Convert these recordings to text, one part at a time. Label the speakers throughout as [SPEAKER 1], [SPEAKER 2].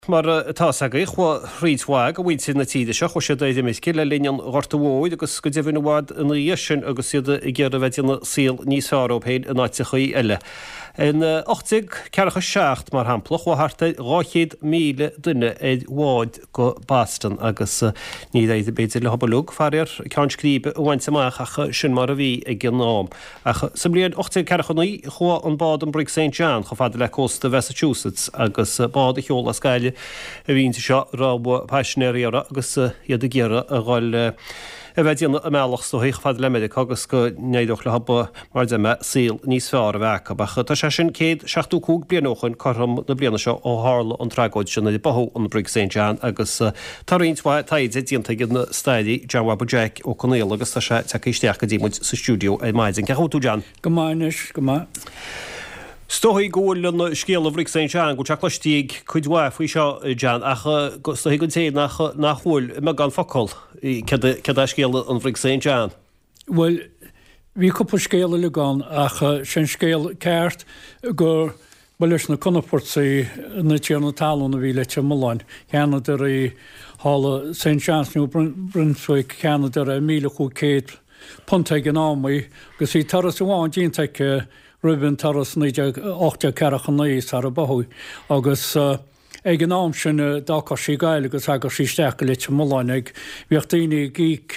[SPEAKER 1] Mar tá agaí chu ríháig a bhhaid sin na tíide se chu sé éidir misci le líon ghortahóid agus go déhann bhád in dhéisisin agus siad i ggéar a bheitna síl níos árópéid in áitichaí eile. In 80 cecha seacht mar hampla chuharta 200,000 duine éid bháid go Boston agus ní éidir beidir le habalúg farir cean scríbe bhaint amach a sin mar a bhí ag gnáam. Sa blion 80 cechaní chu an bád an Brig St. John chu fada le costa Massachusetts agus bád a cheola scaile a bhín seo rábha peisnéíara agus iad a ggéara a gáil a bheith díana a meach so híoch fad lemeidir agus go néidoch le habba mar deime síl níos fear a bhecha bacha. Tá sé sin céad 62 blianóchan chum na bliana seo ó hála an trágóid sin na bathú an Brig St. John agus taríntha taid dionanta gin na staidí John Wabba Jack ó Conéal agus tá sé teicisteach go ddímuid sa stúdio é maidin. Ceú tú John?
[SPEAKER 2] Gomáis go má.
[SPEAKER 1] Stohí ggóil an scéal a Brig St. John go teachlastíigh chuidhá faoi seo John ach stohí go té nach chúil me gan focail cad a scéal an Brig St. John.
[SPEAKER 2] Well, bhí cúpa scéal le gan ach sin scéal ceart gur leis na Conaport na tíanna talún a bhí le te Mláin. Cheanna ar í hála St. John's New Brunswick cheanna ar 1,500 punta gan ámaí gus í taras bháin dínta Ruben taras 8 carachan níos ar a bathú agus ag an am sin dácha sí gaile agus agus sí stecha le te Mláin ag bhíocht daoine gíic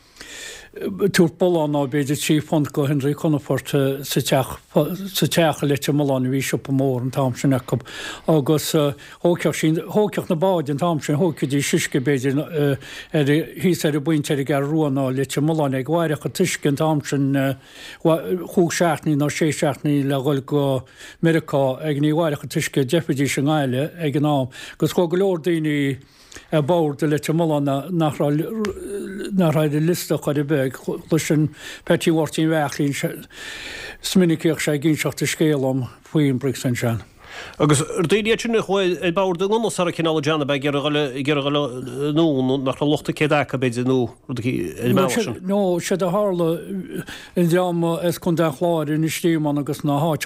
[SPEAKER 2] túr bolán á beidir tí fond go Henry Conaport sa techa le te Mláin bhí siop mór an tam sin ecob agus hóceach na báid an tam sin hócadí siisce beidir hís ar a buinte ar gar ruáná le te Mláin ag gháirecha tuisce an tam sin chúg seaachnaí ná sé seaachnaí le ghil go Americá ag ní gháirecha tuisce Jeopardy sin gáile ag an am gus go leor daoine a báir de le te Mláin nach raid lista chuir i beg sin Petty Wartín bheachlín sminicíoch sé gínseachta scéal faoin Brig St. John.
[SPEAKER 1] Agus daoine sinna chuil i báir den gnas ar a cinál John be gur nó nach lochta cédacha beidir nó
[SPEAKER 2] nó sé a hála in deama is chun de chláir in istíán agus ná háit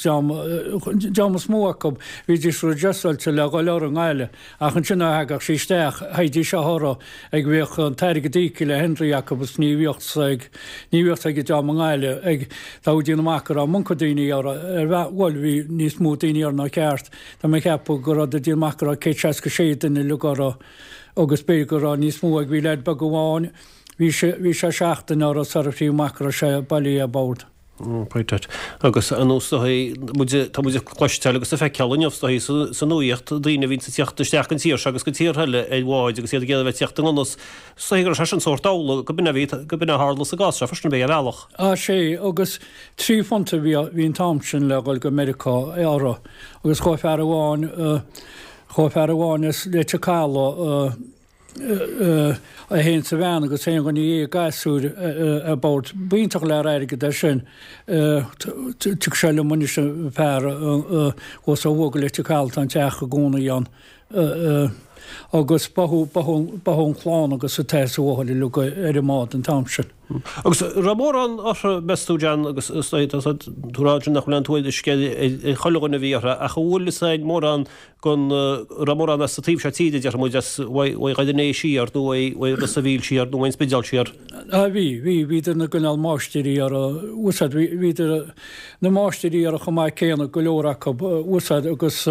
[SPEAKER 2] deama smócha híidir ru jeáilte le go leir an gáile ach an sinna heagach sí steach haidí se thra ag bhíoch an teirige díci le Henry Jacobs níhiocht ag deama gáile ag dáíonna machar a muncadaoine ar bhil hí níos mú daoine ar ná ceart, Tá mé ceapú gur a dtír machar a cé go sé in lugar agus bé gur a níos mú ag bhí leid bag goháin, hí sé seachtain ar a sartíí machar sé bailí a bád.
[SPEAKER 1] Pointed. Agus an tá muidir chluisteil agus a fe ceanmhstaí san nuíocht daoine vín sa teachtasteach an tíir agus go tíor heile é bháid agus iad géad bheith teachta anas sagur se an sóirtála go buna hála a gas fusna bé bhealach.
[SPEAKER 2] sé agus trí fonta hín tam sin le gáil go Americá ára agus choifear amháin is le teála a hén sa bhean agus sé go ní gasú a bát bíintach le aige de sin tu se le muine fear os a bhga le teáil an teach a gúna an agus bahún chláán agus sa teáil lu ar mád an tamsin.
[SPEAKER 1] Agus ramór an bestú John agus túráin nach le túid cé choganna bhíre a bhúlaáid mór an gon ramór an tíh se tíide dear mu gaidirné síar nó sa bhíl síar nó ein spedial síar.
[SPEAKER 2] Bhí na gunál máisteí ar úsad hí na máisteí ar a chomáid céanna go leorach úsad agus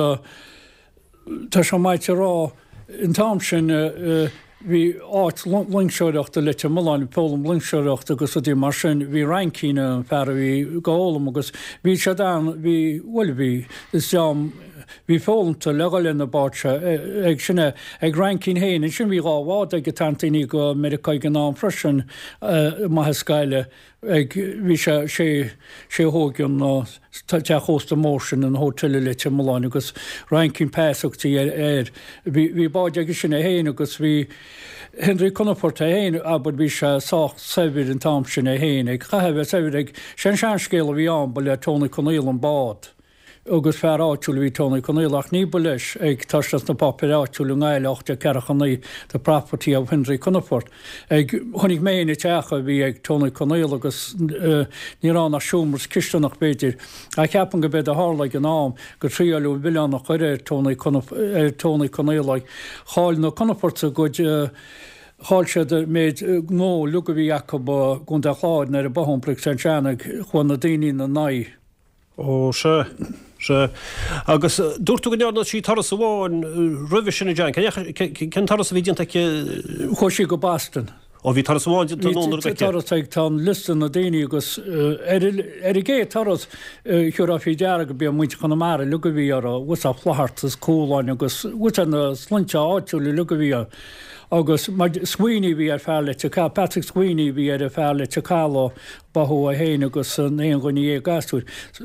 [SPEAKER 2] tá se maidte rá in tam sin hí áit linkseoireachta le te Mláin pólam linkseoireachta agus a dtí mar sin hí reincíine fear bhí gálam agus bhí se bhí bhfuil bhí is deam hí fólamta legail na báte ag sinna ag reincín héin sin bhí gáhád ag go tantaí go Americaid gan ná freisin maithe scaile ag bhí sé hógan ná teachósta mór an hóteile le te Mláin agus reincín péachtaí bhí báid agus sinna héin agus bhí Henry Conaport a héin aber bhí se sách saibhir an tam sin a héin ag chaibh saibhir ag sin seanscéal a bhí an ba le Tony Conéal an bád. agus fear áitiúil hí tóna chunéach ní leis ag tastas na papir áitiúil gáileachta ceachchaní de property of Henry Conoport. Ag chunig ména teacha bhí ag tóna chunéil agus nírán a siúmars cistanach beidir. A ceapan go bed a hála an nám go tríalú bhile nach chuir tóna chunéil cháil na Conoport a go háil sé méid nó luga bhí Jacob gon de cháid ar a bahomplik St. Janig chuin na daoine na naid.
[SPEAKER 1] Ó se. Agus dúirtú go nearna sí taras bháin roimh sinna dean, cén taras a bhí dionanta
[SPEAKER 2] chuisí go Boston.
[SPEAKER 1] ó bhí taras bháin
[SPEAKER 2] taras ag tá listan na daoine agus ar i gé taras chuir a fhí deara go bí muinte chuna mar luga bhí ar bhs a chhlahartas cóláin agus bhs an slinte áitiúla luga bhí agus Sweeney bhí ar fearla Patrick Sweeney bhí ar a fearla Chicalo bathú a héin agus an éon goní gasúir.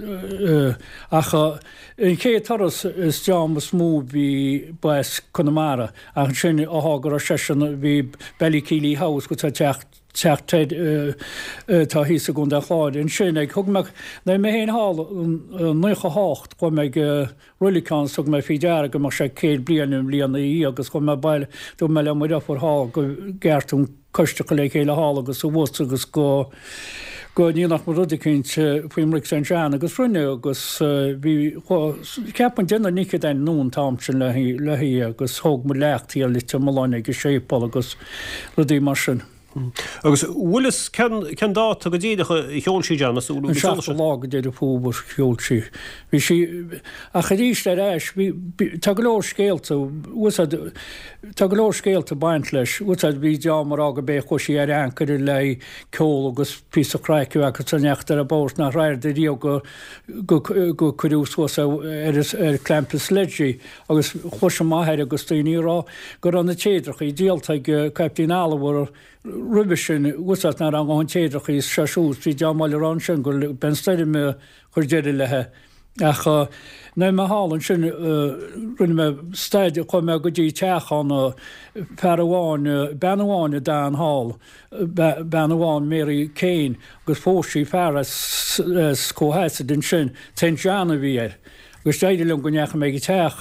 [SPEAKER 2] Acha in cé taras is John smú bhí bues Connemara a sin áthgur a sesin bhí Ballykeely House go techt techt tá hí a gún a cháid in sin ag thugmach na mé héon hall 9 go meid rulicán sug me fi deara go mar sé céad blianúm líanana í agus go me bailile dú me le muidir for há go gceartún coiste go le chéile há agus bhs agus go níonach mar rudicint fuimric St. John agus frunne agus bhí ceapan déna nícha ein nún tám sin lehí agus thug mu leachtaí a lite mláinna go sépal agus rudí mar sin.
[SPEAKER 1] Agus bhuilas cen dá go ddíidecha cheolsí deanna
[SPEAKER 2] lá déidir fúbar cheolsí. Bhí si a chadíos le éis tá go leir scéalta tá go leir scéalta baint leis úsad bhí deamar aga bé chuisí ar ancair le ceol agus pí aráiciú agus tanneachtar a bós nach réir de río go chuús ar clampas leidí agus chuise maithéir agus taoínírá gur an na téidircha í díalta captain Rubisin úsat na an gáin téidircha is seisiús hí deamáil rán sin gur ben staidir me chuir déidir lethe. Acha na me hálan sin rinne me staide chu me go dtí teachán ferháin benháin a Dan Hall benháin Mary Kane gus fósí fearras cóhéasa den sin St. John a bhí gus staidirlumm go necha mé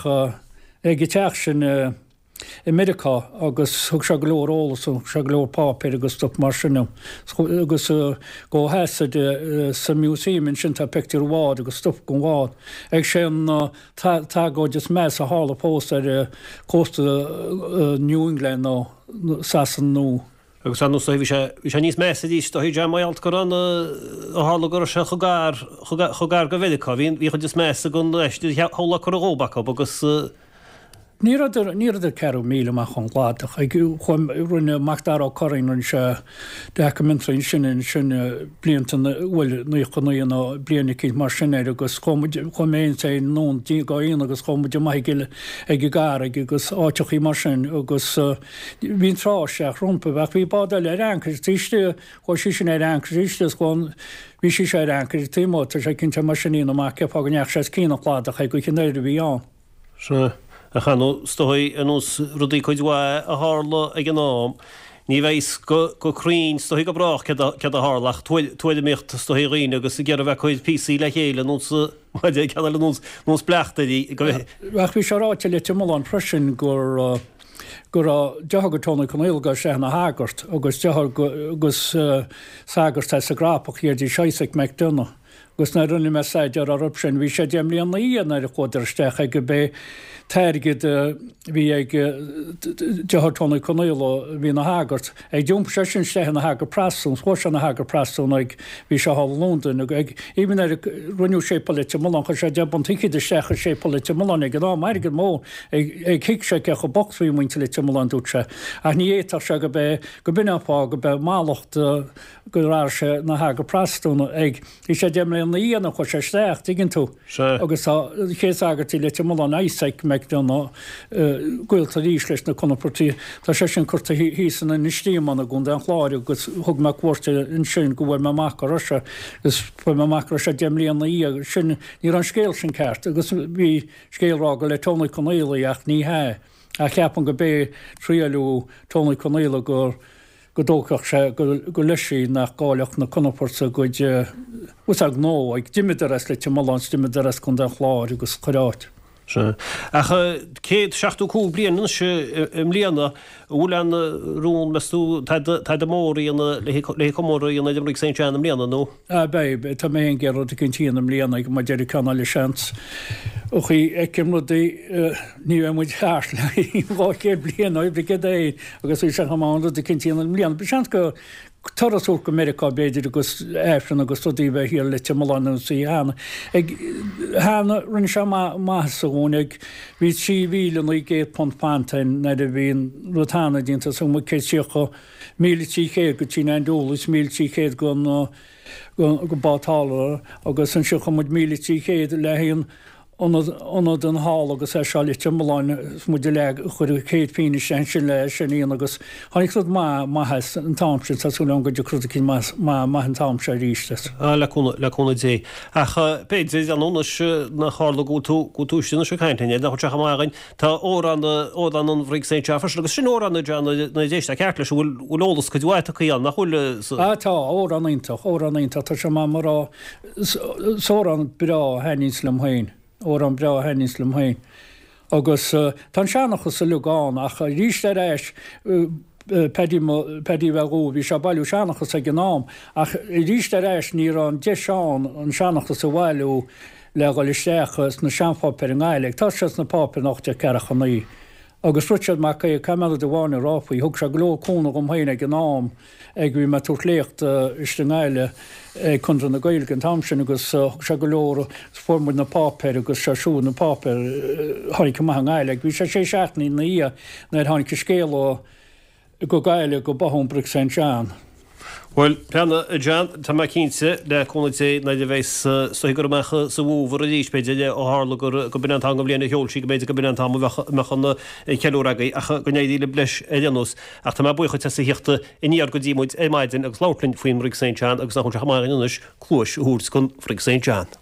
[SPEAKER 2] ag teach sin America agus thug se glórólas se glór pápéir agus stop mar sinnam agus go heasa sa muúsímin sin tá pictir bhád agus stop go bhád. Ag sin tágóid is mes a hála post ar costa New England nó Sasan nó.
[SPEAKER 1] Agus an bhí sé níos measa dís do hí maialt go an hála gur se chugar go bhéidir bhí chud is measa gon leis thola chu róbacha agus
[SPEAKER 2] Ní idir ceú míle a chun gláach ag chum runne machtdar á choín se dementrin sin bliantan bhfuil nu chunaíon á blianana cí mar sinnéir agus chuméon sé nó dí gáíon agus chomuide maigiile ag gar agus áiteachí mar sin agus bhín rá seach rumpa bheith bhí báda le rancr tíiste chu si sin ar rancríiste gáin bhí si sé rancr tímóta sé cinnte mar siníon amach ceá neach sé cíach láach go cinnéir bhí an.
[SPEAKER 1] A chanú stoí an ús rudí chuidhá a hála ag an nám, ní bhééis go chrín stoí go brach ce a hálach tuaide mécht stoí riine agus i ggéar bheith chuid PC le chéile nús blechttaí go bheith.
[SPEAKER 2] Bheith bhí seráte le timán freisin gur deagatóna chunéilga sé na hágart agus agus sagart sa grápach chéirdí 6 meid duna. Gus na runni me saidir a rupsin bhí sé déimlíon na íon ar a chuidirsteach ag go bé teirgid bhí ag dehartóna chunéile bhí na hágart. Ag dúmp sé sin stéhan na hágar prasún, chuir na hágar prasún ag bhí se há Lúndan ag íban ar runniú sé polite mlan chu sé deban tiidir secha sé polite mlan ag ná mar go mó ag hiic sé cecha bochsí muinte le mlan dúse. A ní étar se go bé go binepá go be málacht go rá se na hágar prasún ag í sé déimlíon na íana chu sé steach igen tú agus ché agartí le mlan éiseig meid donna gúilta ríis leis na Conopportí tá sé sin chuirta hísan na níostímanna gún an chláir agus thug me cuairte in sin go bhfuil me mac roise gus fu me mac sé déimlíon na í sin ní an scéil sin ceart agus bhí scéalrá go le tóna chunéile ach ní he a cheapan go bé tríalú tóna chunéile gur go dócach sé go leisí nach gáileach na conopporta goid úsag nó ag dimimeras le Malán dimimeras chun den chláir agus choráit.
[SPEAKER 1] céad 16ú bliana se mlíana bhúlean rún meú de mórí le commóí na Rig St. John am líana nó?
[SPEAKER 2] Bé tá mé ggéad a cin tíana am líana ag mar deidir canna le seans. Ochí ecim nu ní muid háir le bhá bliana bri é agus se chaána de cin tíana am líana. Be sean go Tarasú go Amerika beidir agus éfran agus stodíbe hir le Malán sí hána. Ag hána rinne se máún ag ví sí víle í gé pont pantain na a bhín rotána dínta som cé siocha 1000 go tí an dúlas 1000 go bátála agus an siocha mu 1000 lehéon onad an hall agus se le Malán mu le chuir céad féine sin le sin agus hánig maithe an táimse tasú go de cru cin an táimse ríiste.
[SPEAKER 1] leúna dé. Acha béidir anúna na hála go túisina se caiinteine, nach chu máin tá óran an Rig St. John agus sin óran na déiste ceirla bhúlólas go dúhaite chuíán nach chuile.
[SPEAKER 2] Tá óranítach tá se má marrá sóran bra henníslam hain. Ó an bra henníslam hain. Agus tá seannachchas sa lugáin ach a ríiste éis pedíhú hí se bailú seannachchas a gnám ach ríiste éis ní an de seán an seannachchas sa bhhailú le goisteachchas na seanfá per an eileg, tá se na pápa nach de ceachcha naí. Agus rutead me chu cemada do bháinna ráfaí, thug se glócóna go haine gnám ag bhí me túléocht isteile chun na gailge an tamsin agus se go leor formú na pápéir agus seú na pápéir tháinig go an eileg. Bhí sé seaachnaí na í na tháinig scéá go gaile go bahún Rig St. John.
[SPEAKER 1] Well, Peanna John tá cínte le chuna na de bhééis gur mecha sa bhúhar a díspéide ó hála go bin an go blianana heolsí go méidir go bin an mechanna ceúragaí a go néí le bleis éanús ach tá bucha te sa hiachta iníar go ddímuid é maidin agus látlinn faoin Rig St. John agus nach chun chaáinis clúis ús chun Rig St. John.